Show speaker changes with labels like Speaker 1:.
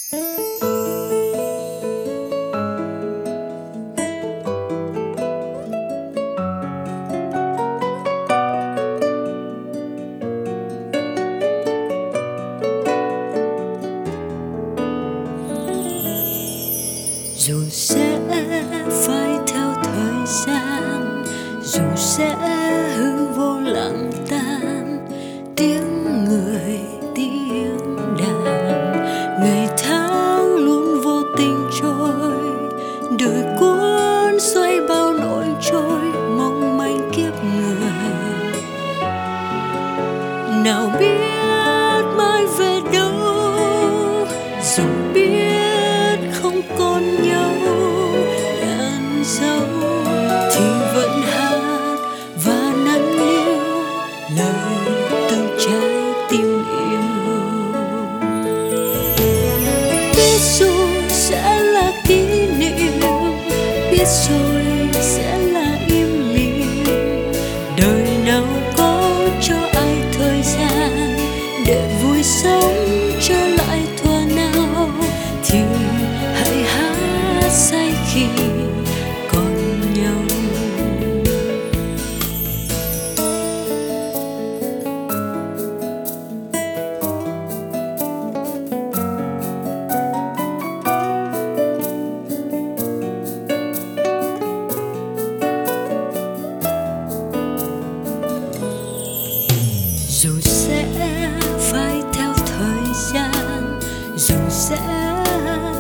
Speaker 1: Dù sẽ phải theo thời gian, dù sẽ hư vô lặng tan, tiếng người tiếng đàn, ngày tháng luôn vô tình trôi, đời cuốn xoay bao nỗi trôi mong manh kiếp người. Nào biết mai về đâu, dù biết không còn nhau ngàn dâu, thì vẫn hát và nắn níu lời từ trái tim yêu. Biết rồi sẽ là kỷ niệm, biết rồi sẽ là im lìm. Đời nào có cho ai thời gian để vui sống trở lại thuở nào, thì hãy hát say khi còn nhau. Dù sẽ phải theo thời gian, dù sẽ